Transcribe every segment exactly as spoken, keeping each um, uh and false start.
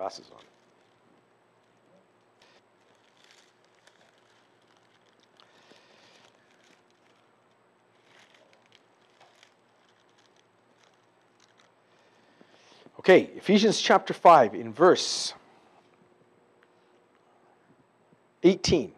glasses on. Okay, Ephesians chapter five in verse eighteen.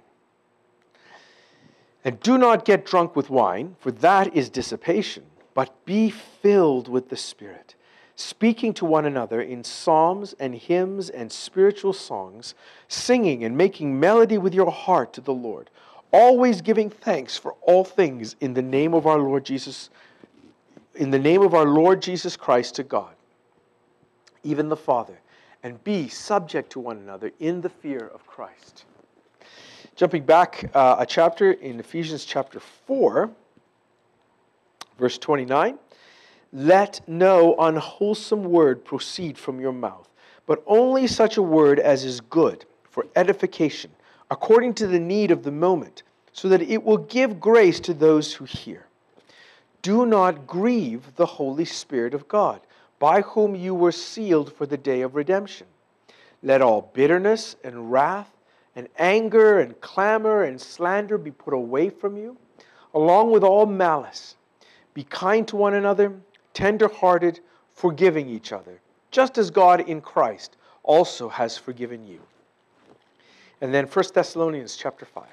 And do not get drunk with wine, for that is dissipation, but be filled with the Spirit, speaking to one another in psalms and hymns and spiritual songs, singing and making melody with your heart to the Lord, always giving thanks for all things in the name of our Lord Jesus, in the name of our Lord Jesus Christ to God, even the Father, and be subject to one another in the fear of Christ. Jumping back uh, a chapter in Ephesians chapter four, verse twenty-nine. Let no unwholesome word proceed from your mouth, but only such a word as is good for edification, according to the need of the moment, so that it will give grace to those who hear. Do not grieve the Holy Spirit of God, by whom you were sealed for the day of redemption. Let all bitterness and wrath and anger and clamor and slander be put away from you, along with all malice. Be kind to one another, tender-hearted, forgiving each other, just as God in Christ also has forgiven you. And then First Thessalonians chapter five.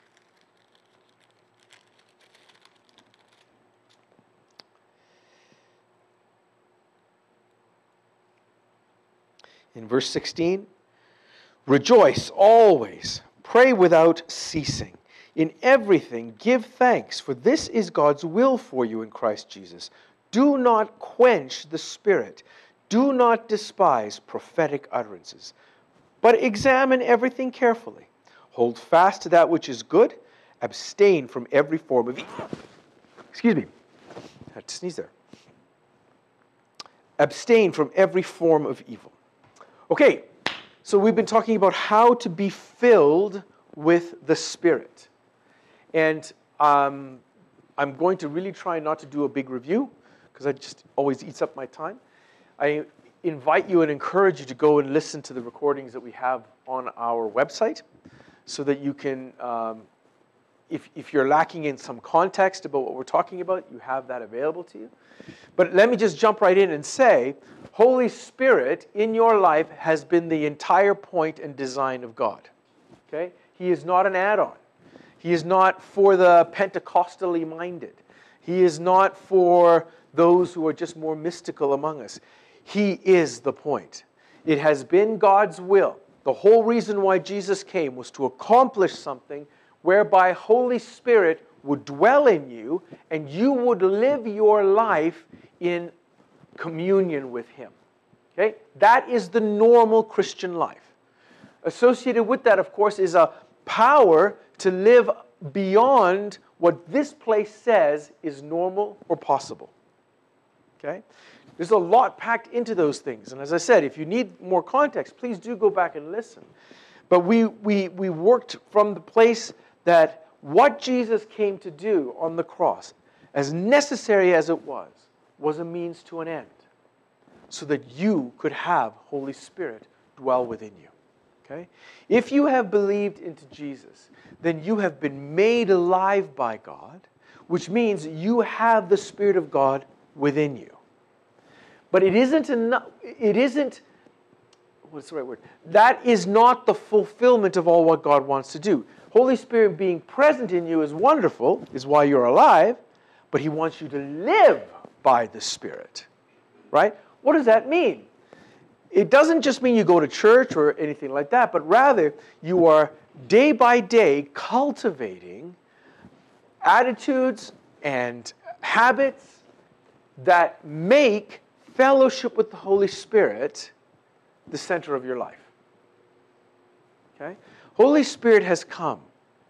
In verse sixteen, rejoice always, pray without ceasing. In everything give thanks, for this is God's will for you in Christ Jesus. Do not quench the Spirit. Do not despise prophetic utterances, but examine everything carefully. Hold fast to that which is good. Abstain from every form of evil. Excuse me. I had to sneeze there. Abstain from every form of evil. Okay, so we've been talking about how to be filled with the Spirit. And um, I'm going to really try not to do a big review, because it just always eats up my time. I invite you and encourage you to go and listen to the recordings that we have on our website, so that you can, um, if, if you're lacking in some context about what we're talking about, you have that available to you. But let me just jump right in and say, Holy Spirit in your life has been the entire point and design of God. Okay? He is not an add-on. He is not for the Pentecostally minded. He is not for those who are just more mystical among us. He is the point. It has been God's will. The whole reason why Jesus came was to accomplish something whereby Holy Spirit would dwell in you and you would live your life in communion with Him. Okay? That is the normal Christian life. Associated with that, of course, is a power to live beyond what this place says is normal or possible. Okay? There's a lot packed into those things. And as I said, if you need more context, please do go back and listen. But we, we, we worked from the place that what Jesus came to do on the cross, as necessary as it was, was a means to an end, so that you could have Holy Spirit dwell within you. Okay? If you have believed into Jesus, then you have been made alive by God, which means you have the Spirit of God within you. But it isn't enough, it isn't, what's the right word? That is not the fulfillment of all what God wants to do. Holy Spirit being present in you is wonderful, is why you're alive, but He wants you to live by the Spirit. Right? What does that mean? It doesn't just mean you go to church or anything like that, but rather you are day by day cultivating attitudes and habits that make fellowship with the Holy Spirit the center of your life. Okay? Holy Spirit has come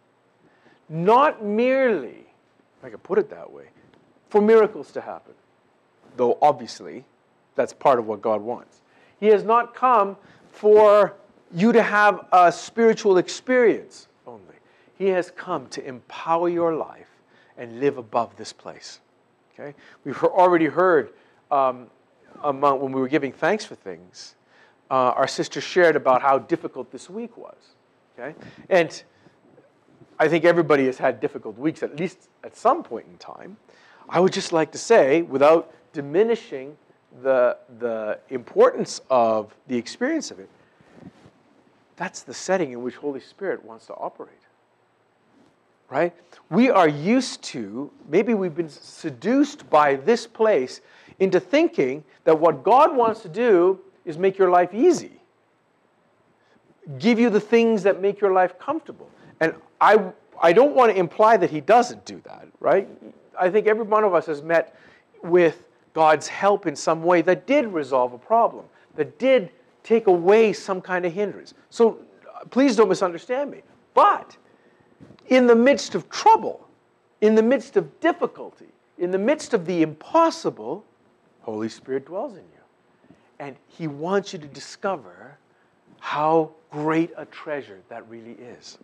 not merely, if I can put it that way, for miracles to happen, though obviously that's part of what God wants. He has not come for you to have a spiritual experience only. He has come to empower your life and live above this place. Okay? We've already heard um, among, when we were giving thanks for things, uh, our sister shared about how difficult this week was. Okay? And I think everybody has had difficult weeks, at least at some point in time. I would just like to say, without diminishing the, the importance of the experience of it, that's the setting in which Holy Spirit wants to operate. Right? We are used to, maybe we've been seduced by this place into thinking that what God wants to do is make your life easy. Give you the things that make your life comfortable. And I, I don't want to imply that he doesn't do that, right? I think every one of us has met with God's help in some way that did resolve a problem, that did take away some kind of hindrance. So please don't misunderstand me. But in the midst of trouble, in the midst of difficulty, in the midst of the impossible, Holy Spirit dwells in you. And he wants you to discover how great a treasure that really is.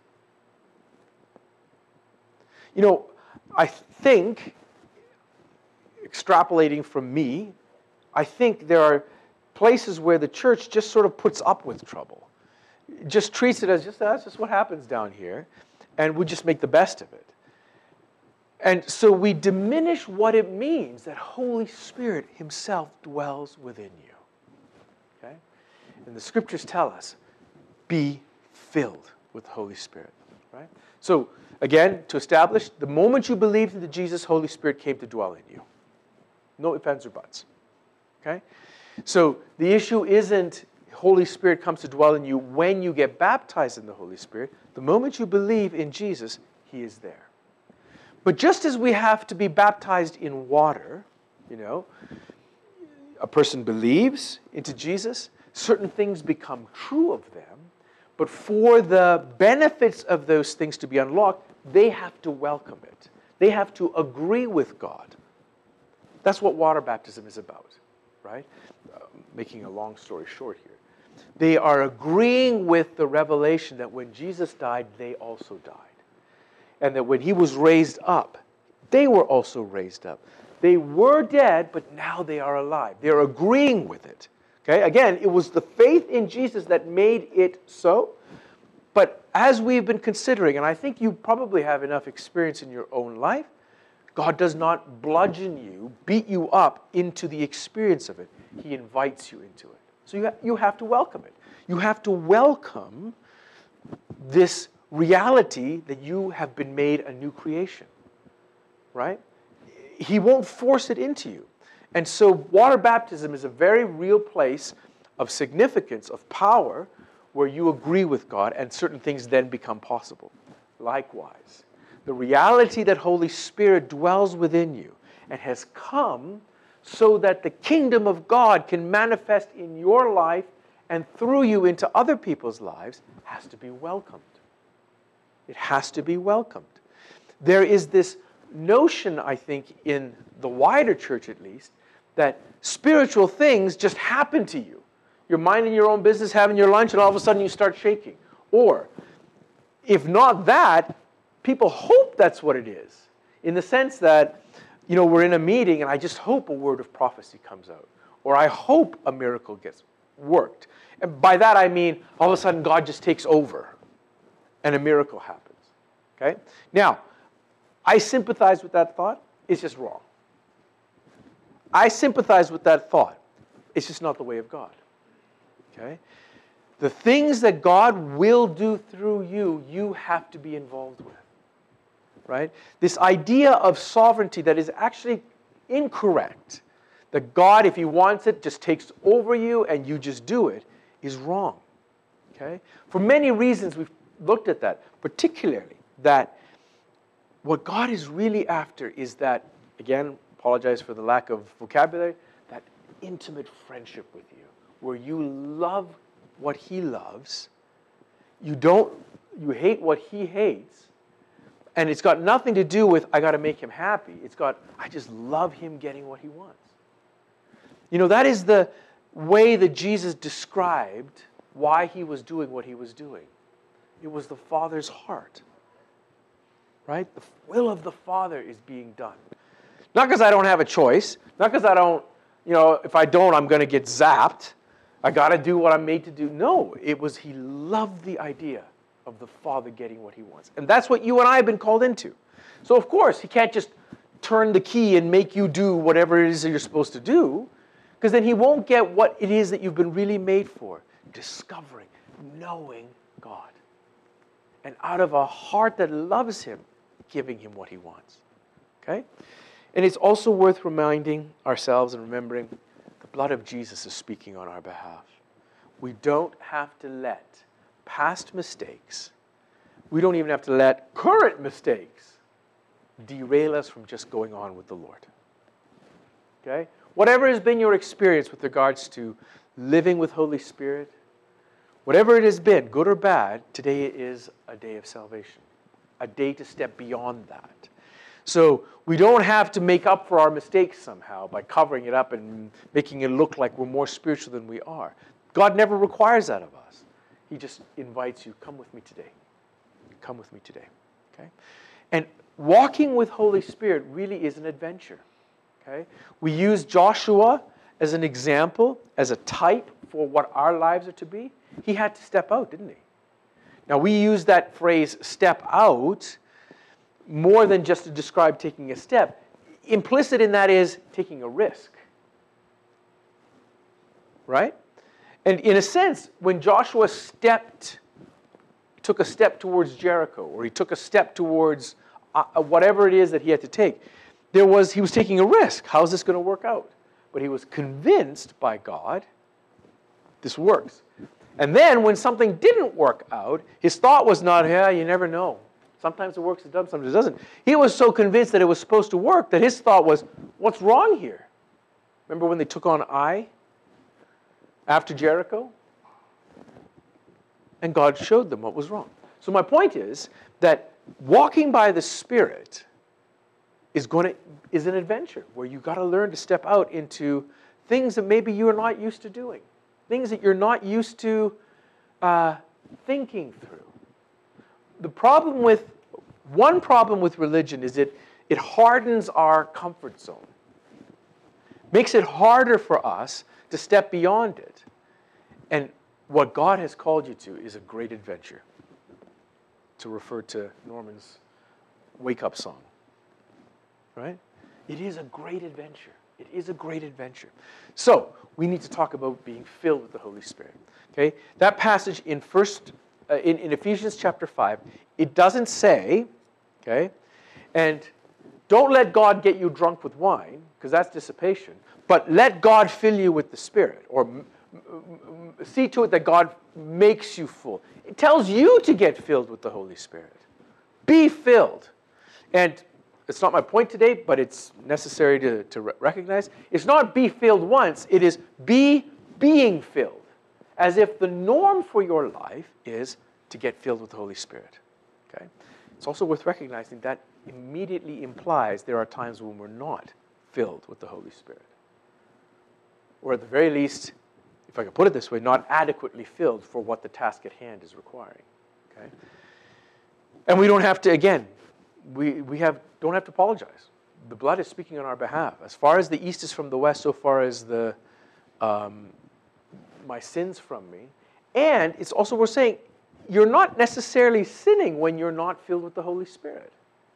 You know, I think, extrapolating from me, I think there are places where the church just sort of puts up with trouble. Just treats it as just, that's just what happens down here. And we just make the best of it. And so we diminish what it means that Holy Spirit himself dwells within you. Okay? And the scriptures tell us, be filled with the Holy Spirit. Right? So, again, to establish, the moment you believed into Jesus, Holy Spirit came to dwell in you. No ifs, ands, or buts. Okay? So the issue isn't Holy Spirit comes to dwell in you when you get baptized in the Holy Spirit. The moment you believe in Jesus, he is there. But just as we have to be baptized in water, you know, a person believes into Jesus, certain things become true of them, but for the benefits of those things to be unlocked, they have to welcome it. They have to agree with God. That's what water baptism is about, right? Uh, making a long story short here. They are agreeing with the revelation that when Jesus died, they also died. And that when he was raised up, they were also raised up. They were dead, but now they are alive. They're agreeing with it. Okay? Again, it was the faith in Jesus that made it so. But as we've been considering, and I think you probably have enough experience in your own life, God does not bludgeon you, beat you up into the experience of it. He invites you into it. So you, ha- you have to welcome it. You have to welcome this reality that you have been made a new creation, right? He won't force it into you. And so water baptism is a very real place of significance, of power, where you agree with God and certain things then become possible. Likewise, the reality that Holy Spirit dwells within you and has come so that the kingdom of God can manifest in your life and through you into other people's lives has to be welcomed. It has to be welcomed. There is this notion, I think, in the wider church at least, that spiritual things just happen to you. You're minding your own business, having your lunch, and all of a sudden you start shaking. Or, if not that, people hope that's what it is. In the sense that, you know, we're in a meeting and I just hope a word of prophecy comes out. Or I hope a miracle gets worked. And by that I mean, all of a sudden God just takes over and a miracle happens. Okay? Now, I sympathize with that thought. It's just wrong. I sympathize with that thought. It's just not the way of God. Okay? The things that God will do through you, you have to be involved with. Right? This idea of sovereignty that is actually incorrect, that God, if he wants it, just takes over you and you just do it, is wrong. Okay? For many reasons we've looked at that, particularly that what God is really after is that, again, apologize for the lack of vocabulary, that intimate friendship with you, where you love what he loves, you don't, you hate what he hates, and it's got nothing to do with, I got to make him happy. It's got, I just love him getting what he wants. You know, that is the way that Jesus described why he was doing what he was doing. It was the Father's heart. Right? The will of the Father is being done. Not because I don't have a choice. Not because I don't, you know, if I don't, I'm going to get zapped. I got to do what I'm made to do. No, it was he loved the idea of the Father getting what he wants. And that's what you and I have been called into. So of course, he can't just turn the key and make you do whatever it is that you're supposed to do, because then he won't get what it is that you've been really made for. Discovering, knowing God. And out of a heart that loves him, giving him what he wants. Okay? And it's also worth reminding ourselves and remembering the blood of Jesus is speaking on our behalf. We don't have to let past mistakes, we don't even have to let current mistakes derail us from just going on with the Lord. Okay? Whatever has been your experience with regards to living with Holy Spirit, whatever it has been, good or bad, today is a day of salvation. A day to step beyond that. So we don't have to make up for our mistakes somehow by covering it up and making it look like we're more spiritual than we are. God never requires that of us. He just invites you, come with me today. Come with me today. Okay? And walking with Holy Spirit really is an adventure. Okay? We use Joshua as an example, as a type for what our lives are to be. He had to step out, didn't he? Now, we use that phrase, step out, more than just to describe taking a step. Implicit in that is taking a risk. Right? And in a sense, when Joshua stepped, took a step towards Jericho, or he took a step towards uh, whatever it is that he had to take, there was, he was taking a risk. How's this going to work out? But he was convinced by God, this works. And then when something didn't work out, his thought was not, yeah, you never know. Sometimes it works, it doesn't, sometimes it doesn't. He was so convinced that it was supposed to work that his thought was, what's wrong here? Remember when they took on Ai after Jericho? And God showed them what was wrong. So my point is that walking by the Spirit is going to is an adventure where you've got to learn to step out into things that maybe you're not used to doing. Things that you're not used to uh, thinking through. The problem with, one problem with religion is it, it hardens our comfort zone. Makes it harder for us to step beyond it. And what God has called you to is a great adventure. To refer to Norman's wake-up song. Right? It is a great adventure. It is a great adventure. So, we need to talk about being filled with the Holy Spirit. Okay? That passage in first uh, in, in Ephesians chapter five, it doesn't say, okay, and don't let God get you drunk with wine, because that's dissipation, but let God fill you with the Spirit, or m- m- see to it that God makes you full. It tells you to get filled with the Holy Spirit. Be filled. And it's not my point today, but it's necessary to, to recognize. It's not be filled once, it is be being filled. As if the norm for your life is to get filled with the Holy Spirit. Okay? It's also worth recognizing that immediately implies there are times when we're not filled with the Holy Spirit. Or at the very least, if I could put it this way, not adequately filled for what the task at hand is requiring. Okay? And we don't have to, again, we, we have don't have to apologize. The blood is speaking on our behalf. As far as the east is from the west, so far as the um, my sins from me. And it's also worth saying, you're not necessarily sinning when you're not filled with the Holy Spirit.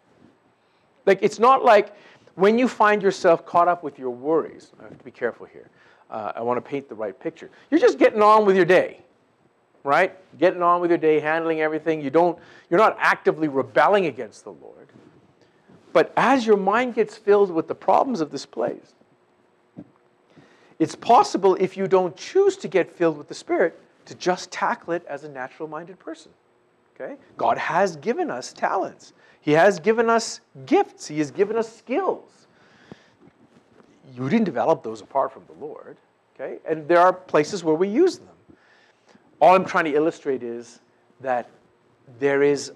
Like, it's not like when you find yourself caught up with your worries. I have to be careful here. Uh, I want to paint the right picture. You're just getting on with your day, right? Getting on with your day, handling everything. You don't, you're not actively rebelling against the Lord. But as your mind gets filled with the problems of this place, it's possible, if you don't choose to get filled with the Spirit, to just tackle it as a natural-minded person. Okay? God has given us talents. He has given us gifts. He has given us skills. You didn't develop those apart from the Lord. Okay? And there are places where we use them. All I'm trying to illustrate is that there is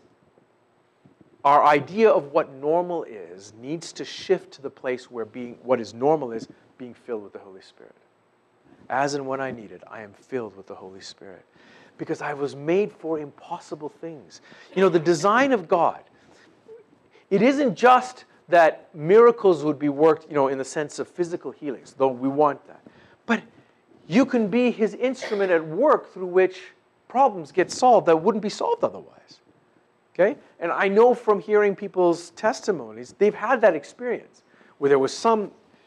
our idea of what normal is needs to shift to the place where being what is normal is being filled with the Holy Spirit. As and when I need it, I am filled with the Holy Spirit. Because I was made for impossible things. You know, the design of God, it isn't just that miracles would be worked, you know, in the sense of physical healings, though we want that. But you can be his instrument at work through which problems get solved that wouldn't be solved otherwise. Okay? And I know from hearing people's testimonies, they've had that experience where there was some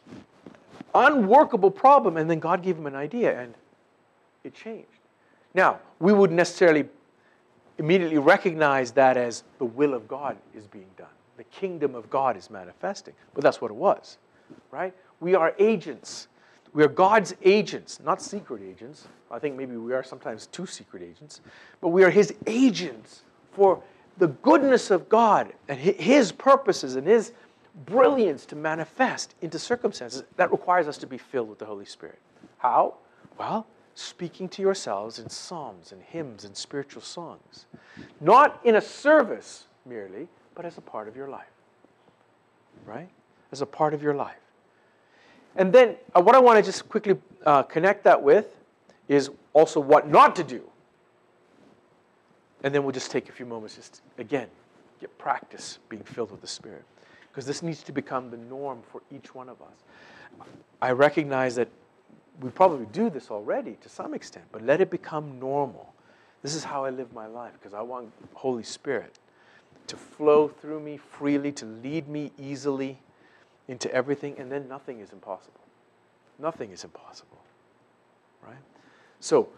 unworkable problem and then God gave them an idea and it changed. Now, we wouldn't necessarily immediately recognize that as the will of God is being done. The kingdom of God is manifesting. But that's what it was, right? We are agents. We are God's agents, not secret agents. I think maybe we are sometimes too secret agents. But we are his agents for the goodness of God and his purposes and his brilliance to manifest into circumstances. That requires us to be filled with the Holy Spirit. How? Well, speaking to yourselves in psalms and hymns and spiritual songs. Not in a service merely, but as a part of your life. Right? As a part of your life. And then uh, what I want to just quickly uh, connect that with is also what not to do. And then we'll just take a few moments just, again, get practice being filled with the Spirit. Because this needs to become the norm for each one of us. I recognize that we probably do this already to some extent, but let it become normal. This is how I live my life, because I want Holy Spirit to flow through me freely, to lead me easily into everything, and then nothing is impossible. Nothing is impossible, right? So,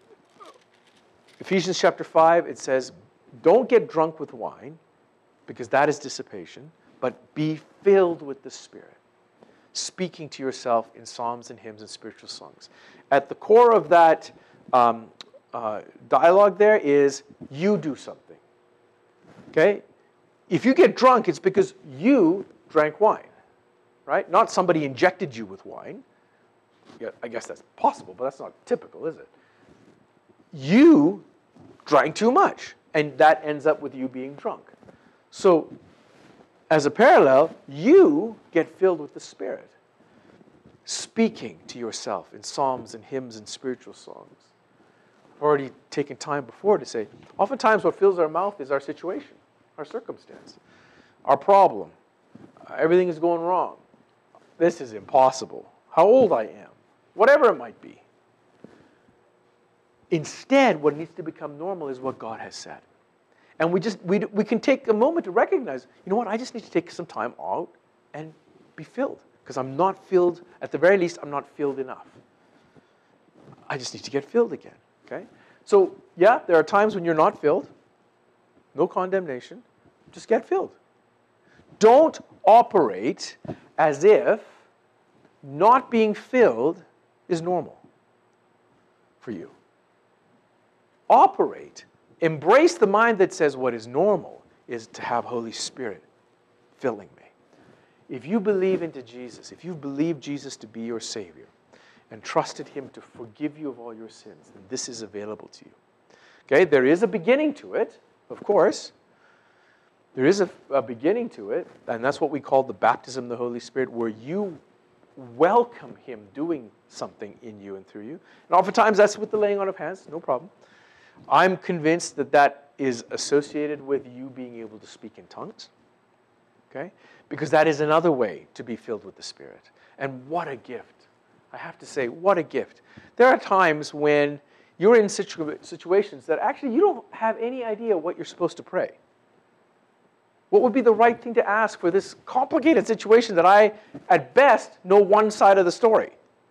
Ephesians chapter five, it says, don't get drunk with wine, because that is dissipation, but be filled with the Spirit, speaking to yourself in psalms and hymns and spiritual songs. At the core of that um, uh, dialogue there is, you do something. Okay? If you get drunk, it's because you drank wine, right? Not somebody injected you with wine. Yeah, I guess that's possible, but that's not typical, is it? You drank too much, and that ends up with you being drunk. So, as a parallel, you get filled with the Spirit, speaking to yourself in psalms and hymns and spiritual songs. I've already taken time before to say, oftentimes what fills our mouth is our situation, our circumstance, our problem. Uh, everything is going wrong. This is impossible. How old I am. Whatever it might be. Instead, what needs to become normal is what God has said. And we just we, we can take a moment to recognize, you know what, I just need to take some time out and be filled. Because I'm not filled, at the very least, I'm not filled enough. I just need to get filled again. Okay? So, yeah, there are times when you're not filled. No condemnation. Just get filled. Don't operate as if not being filled is normal for you. Operate. Embrace the mind that says what is normal is to have Holy Spirit filling me. If you believe into Jesus, if you've believed Jesus to be your Savior and trusted him to forgive you of all your sins, then this is available to you. Okay, there is a beginning to it, of course. There is a, a beginning to it, and that's what we call the baptism of the Holy Spirit, where you welcome him doing something in you and through you. And oftentimes that's with the laying on of hands, no problem. I'm convinced that that is associated with you being able to speak in tongues. Okay? Because that is another way to be filled with the Spirit. And what a gift. I have to say, what a gift. There are times when you're in situ- situations that actually you don't have any idea what you're supposed to pray. What would be the right thing to ask for this complicated situation that I, at best, know one side of the story?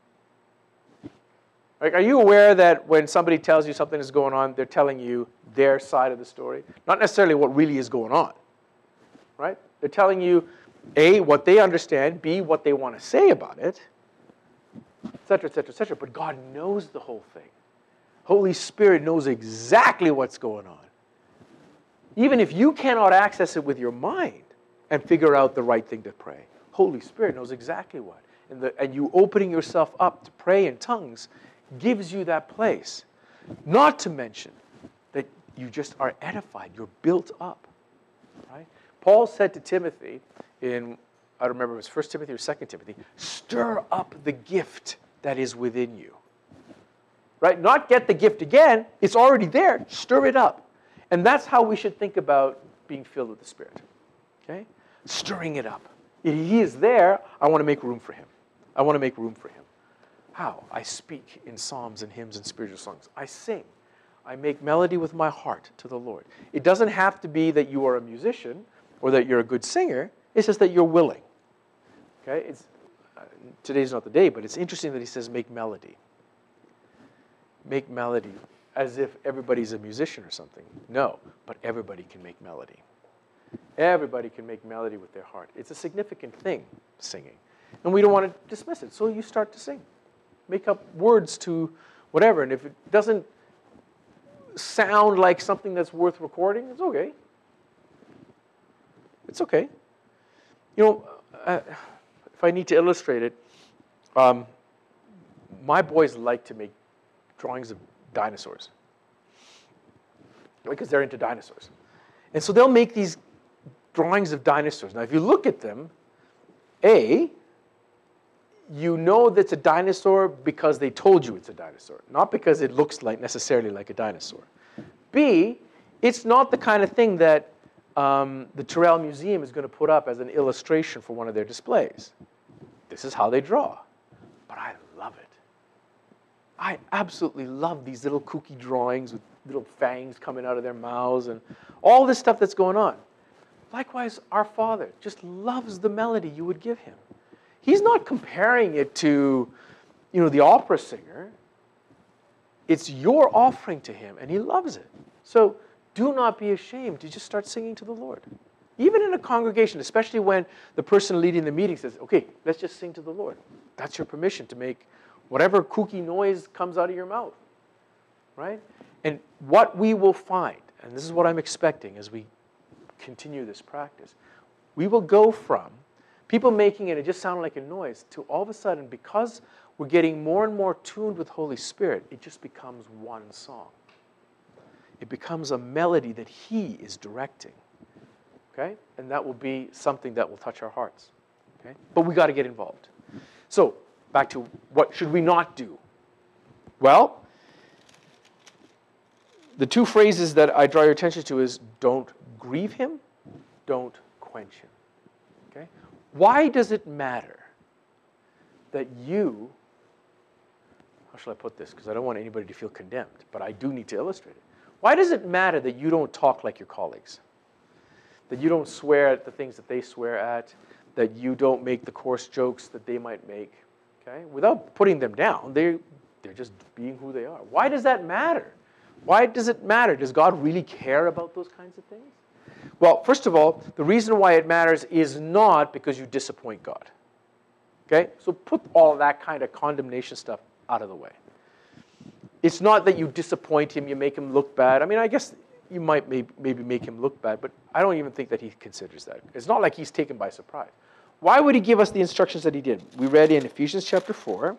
Like, are you aware that when somebody tells you something is going on, they're telling you their side of the story? Not necessarily what really is going on, right? They're telling you, A, what they understand, B, what they want to say about it, et cetera, et cetera, et cetera. But God knows the whole thing. Holy Spirit knows exactly what's going on. Even if you cannot access it with your mind and figure out the right thing to pray, Holy Spirit knows exactly what. And, the, and you opening yourself up to pray in tongues gives you that place. Not to mention that you just are edified. You're built up. Right? Paul said to Timothy in, I don't remember if it was First Timothy or Second Timothy, stir up the gift that is within you. Right? Not get the gift again. It's already there. Stir it up. And that's how we should think about being filled with the Spirit. Okay? Stirring it up. If he is there, I want to make room for him. I want to make room for him. How? I speak in psalms and hymns and spiritual songs. I sing. I make melody with my heart to the Lord. It doesn't have to be that you are a musician or that you're a good singer. It's just that you're willing. Okay? It's, uh, today's not the day, but it's interesting that he says make melody. Make melody as if everybody's a musician or something. No, but everybody can make melody. Everybody can make melody with their heart. It's a significant thing, singing. And we don't want to dismiss it, so you start to sing. Make up words to whatever, and if it doesn't sound like something that's worth recording, it's okay. It's okay. You know, uh, if I need to illustrate it, um, my boys like to make drawings of dinosaurs because they're into dinosaurs. And so they'll make these drawings of dinosaurs. Now, if you look at them, A, you know that's a dinosaur because they told you it's a dinosaur, not because it looks like necessarily like a dinosaur. B, it's not the kind of thing that um, the Terrell Museum is going to put up as an illustration for one of their displays. This is how they draw. But I love it. I absolutely love these little kooky drawings with little fangs coming out of their mouths and all this stuff that's going on. Likewise, our Father just loves the melody you would give him. He's not comparing it to, you know, the opera singer. It's your offering to him, and he loves it. So do not be ashamed to just start singing to the Lord. Even in a congregation, especially when the person leading the meeting says, okay, let's just sing to the Lord. That's your permission to make whatever kooky noise comes out of your mouth, right? And what we will find, and this is what I'm expecting as we continue this practice, we will go from people making it, it just sounded like a noise, to all of a sudden, because we're getting more and more tuned with Holy Spirit, it just becomes one song. It becomes a melody that he is directing, okay? And that will be something that will touch our hearts, okay? But we got to get involved. So, back to what should we not do? Well, the two phrases that I draw your attention to is don't grieve him, don't quench him, okay? Why does it matter that you, how shall I put this? Because I don't want anybody to feel condemned, but I do need to illustrate it. Why does it matter that you don't talk like your colleagues? That you don't swear at the things that they swear at? That you don't make the coarse jokes that they might make? Okay? Without putting them down, they're, they're just being who they are. Why does that matter? Why does it matter? Does God really care about those kinds of things? Well, first of all, the reason why it matters is not because you disappoint God. Okay? So put all that kind of condemnation stuff out of the way. It's not that you disappoint him, you make him look bad. I mean, I guess you might maybe, maybe make him look bad, but I don't even think that he considers that. It's not like he's taken by surprise. Why would he give us the instructions that he did? We read in Ephesians chapter four.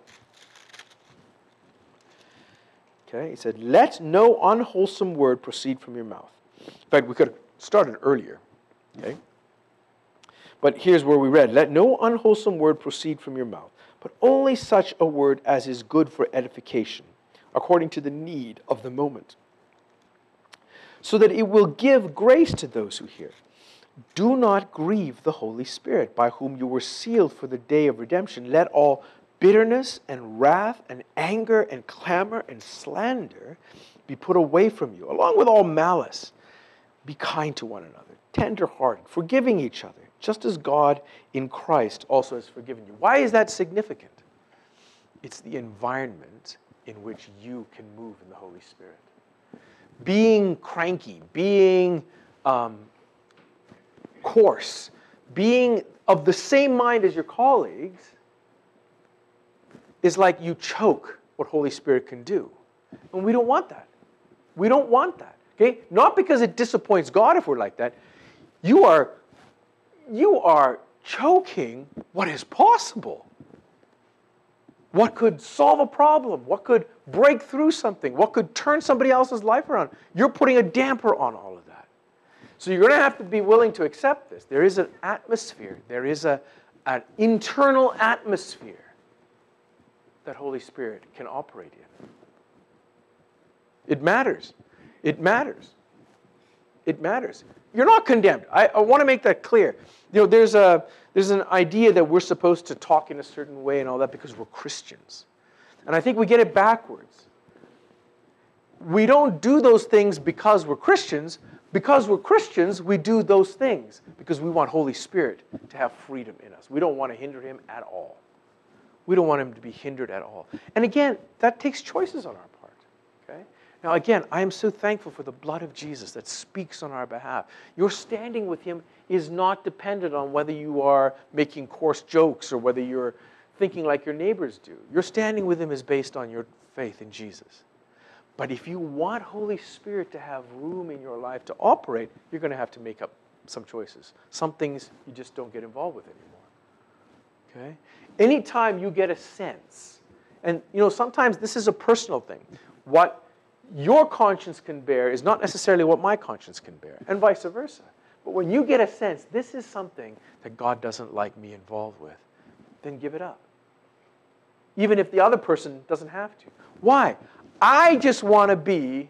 Okay, he said, let no unwholesome word proceed from your mouth. In fact, we could have started earlier. Okay? But here's where we read, let no unwholesome word proceed from your mouth, but only such a word as is good for edification, according to the need of the moment, so that it will give grace to those who hear. Do not grieve the Holy Spirit, by whom you were sealed for the day of redemption. Let all bitterness and wrath and anger and clamor and slander be put away from you, along with all malice. Be kind to one another, tender-hearted, forgiving each other, just as God in Christ also has forgiven you. Why is that significant? It's the environment in which you can move in the Holy Spirit. Being cranky, being um, coarse, being of the same mind as your colleagues is like you choke what Holy Spirit can do. And we don't want that. We don't want that. Okay? Not because it disappoints God if we're like that. You are, you are choking what is possible. What could solve a problem? What could break through something? What could turn somebody else's life around? You're putting a damper on all of that. So you're going to have to be willing to accept this. There is an atmosphere. There is a, an internal atmosphere that Holy Spirit can operate in. It matters. It matters. It matters. You're not condemned. I, I want to make that clear. You know, there's a there's an idea that we're supposed to talk in a certain way and all that because we're Christians. And I think we get it backwards. We don't do those things because we're Christians. Because we're Christians, we do those things because we want Holy Spirit to have freedom in us. We don't want to hinder him at all. We don't want him to be hindered at all. And again, that takes choices on our part. Okay? Now again, I am so thankful for the blood of Jesus that speaks on our behalf. Your standing with him is not dependent on whether you are making coarse jokes or whether you're thinking like your neighbors do. Your standing with him is based on your faith in Jesus. But if you want Holy Spirit to have room in your life to operate, you're going to have to make up some choices. Some things you just don't get involved with anymore. Okay? Anytime you get a sense, and you know, sometimes this is a personal thing. What your conscience can bear is not necessarily what my conscience can bear, and vice versa. But when you get a sense, this is something that God doesn't like me involved with, then give it up. Even if the other person doesn't have to. Why? I just want to be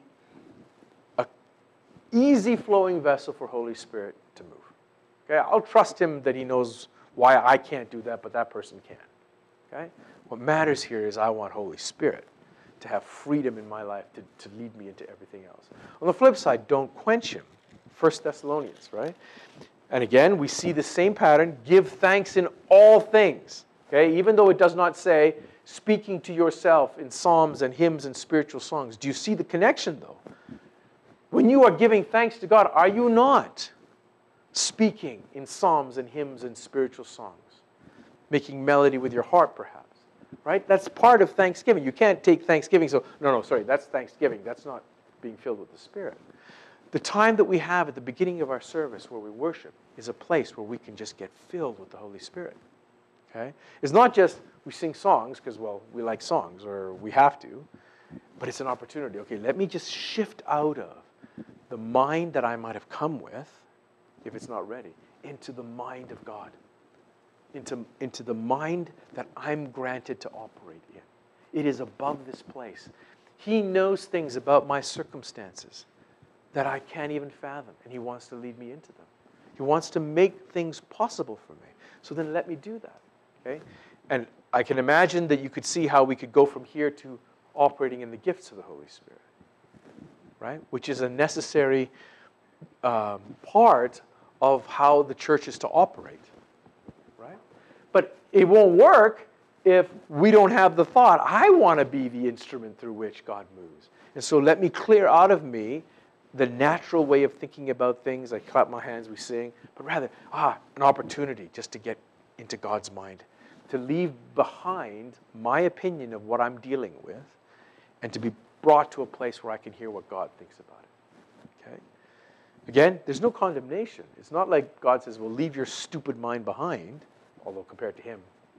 an easy-flowing vessel for Holy Spirit to move. Okay? I'll trust him that he knows why I can't do that, but that person can. Okay? What matters here is I want Holy Spirit to have freedom in my life to, to lead me into everything else. On the flip side, don't quench him. First Thessalonians, right? And again, we see the same pattern. Give thanks in all things. Okay? Even though it does not say, speaking to yourself in psalms and hymns and spiritual songs. Do you see the connection, though? When you are giving thanks to God, are you not speaking in psalms and hymns and spiritual songs? Making melody with your heart, perhaps. Right? That's part of thanksgiving. You can't take thanksgiving, so, no, no, sorry, that's thanksgiving. That's not being filled with the Spirit. The time that we have at the beginning of our service where we worship is a place where we can just get filled with the Holy Spirit. Okay? It's not just we sing songs because, well, we like songs or we have to, but it's an opportunity. Okay, let me just shift out of the mind that I might have come with, if it's not ready, into the mind of God, into, into the mind that I'm granted to operate in. It is above this place. He knows things about my circumstances that I can't even fathom, and he wants to lead me into them. He wants to make things possible for me. So then let me do that. Okay? And I can imagine that you could see how we could go from here to operating in the gifts of the Holy Spirit, right? Which is a necessary um, part of how the church is to operate, right? But it won't work if we don't have the thought, I want to be the instrument through which God moves. And so let me clear out of me the natural way of thinking about things. I clap my hands, we sing, but rather, ah, an opportunity just to get into God's mind, to leave behind my opinion of what I'm dealing with and to be brought to a place where I can hear what God thinks about it. Okay? Again, there's no condemnation. It's not like God says, well, leave your stupid mind behind, although compared to him,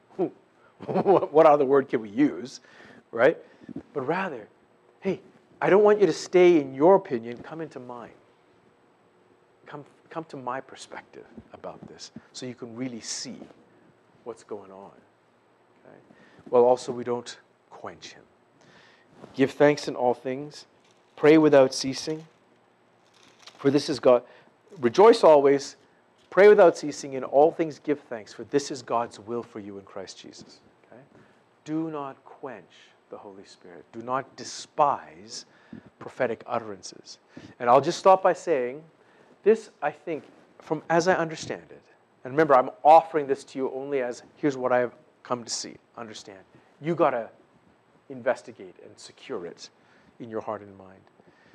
what other word can we use, right? But rather, hey, I don't want you to stay in your opinion, come into mine. Come, come to my perspective about this so you can really see what's going on. Okay? Well, also, we don't quench him. Give thanks in all things. Pray without ceasing. For this is God. Rejoice always. Pray without ceasing. In all things give thanks. For this is God's will for you in Christ Jesus. Okay? Do not quench the Holy Spirit. Do not despise prophetic utterances. And I'll just stop by saying, this, I think, from as I understand it, and remember, I'm offering this to you only as, here's what I've come to see, understand. You got to investigate and secure it in your heart and mind.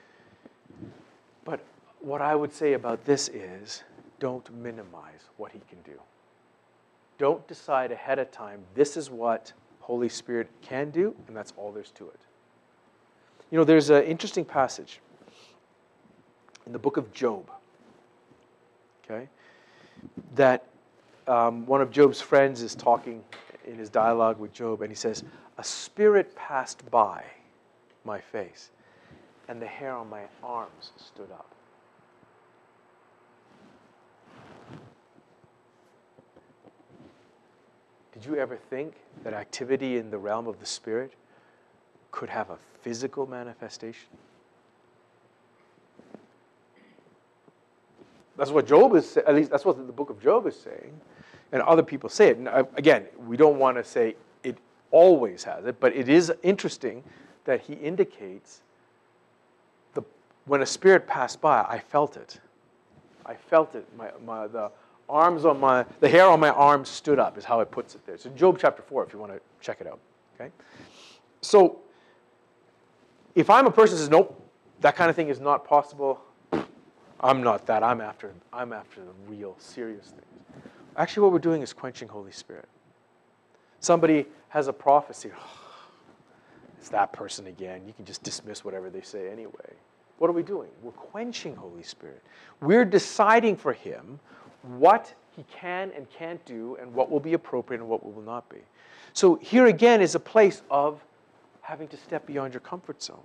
But what I would say about this is, don't minimize what he can do. Don't decide ahead of time, this is what Holy Spirit can do, and that's all there's to it. You know, there's an interesting passage in the book of Job, okay, that um, one of Job's friends is talking in his dialogue with Job, and he says, a spirit passed by my face, and the hair on my arms stood up. Did you ever think that activity in the realm of the Spirit could have a physical manifestation? That's what Job is, at least that's what the book of Job is saying. And other people say it. And again, we don't want to say it always has it, but it is interesting that he indicates the when a spirit passed by, I felt it. I felt it. My, my, the arms on my, the hair on my arms stood up is how it puts it there. So Job chapter four, if you want to check it out. Okay. So if I'm a person who says, nope, that kind of thing is not possible, I'm not that. I'm after, I'm after the real, serious things. Actually, what we're doing is quenching Holy Spirit. Somebody has a prophecy. Oh, it's that person again. You can just dismiss whatever they say anyway. What are we doing? We're quenching Holy Spirit. We're deciding for him what he can and can't do and what will be appropriate and what will not be. So here again is a place of having to step beyond your comfort zone.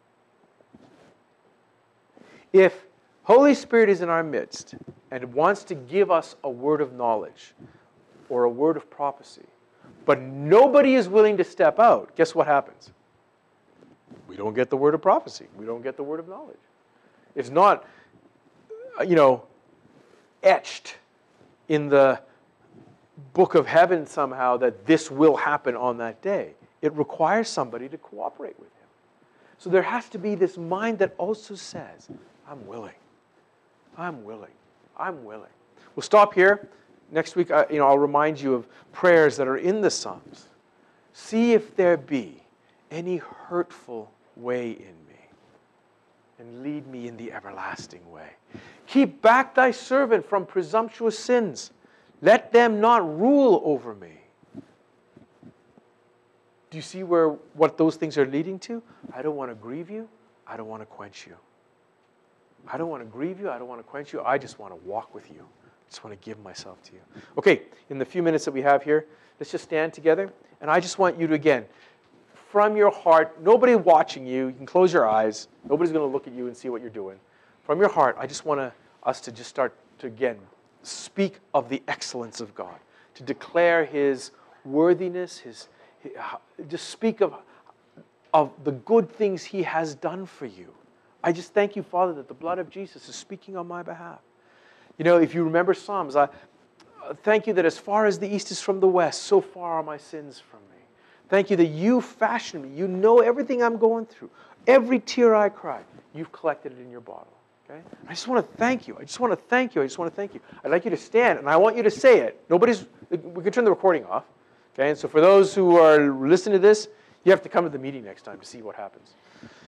If Holy Spirit is in our midst and wants to give us a word of knowledge or a word of prophecy, but nobody is willing to step out, guess what happens? We don't get the word of prophecy. We don't get the word of knowledge. It's not, you know, etched in the book of heaven somehow that this will happen on that day. It requires somebody to cooperate with him. So there has to be this mind that also says, I'm willing. I'm willing. I'm willing. We'll stop here. Next week, I, you know, I'll remind you of prayers that are in the Psalms. See if there be any hurtful way in me, and lead me in the everlasting way. Keep back thy servant from presumptuous sins. Let them not rule over me. Do you see where what those things are leading to? I don't want to grieve you. I don't want to quench you. I don't want to grieve you. I don't want to quench you. I just want to walk with you. I just want to give myself to you. Okay, in the few minutes that we have here, let's just stand together. And I just want you to, again, from your heart, nobody watching you, you can close your eyes. Nobody's going to look at you and see what you're doing. From your heart, I just want to, us to just start to, again, speak of the excellence of God, to declare his worthiness, his, his just speak of, of the good things he has done for you. I just thank you, Father, that the blood of Jesus is speaking on my behalf. You know, if you remember Psalms, I uh, thank you that as far as the east is from the west, so far are my sins from me. Thank you that you fashioned me. You know everything I'm going through. Every tear I cry, you've collected it in your bottle. Okay? I just want to thank you. I just want to thank you. I just want to thank you. I'd like you to stand, and I want you to say it. Nobody's, we can turn the recording off. Okay? And so for those who are listening to this, you have to come to the meeting next time to see what happens.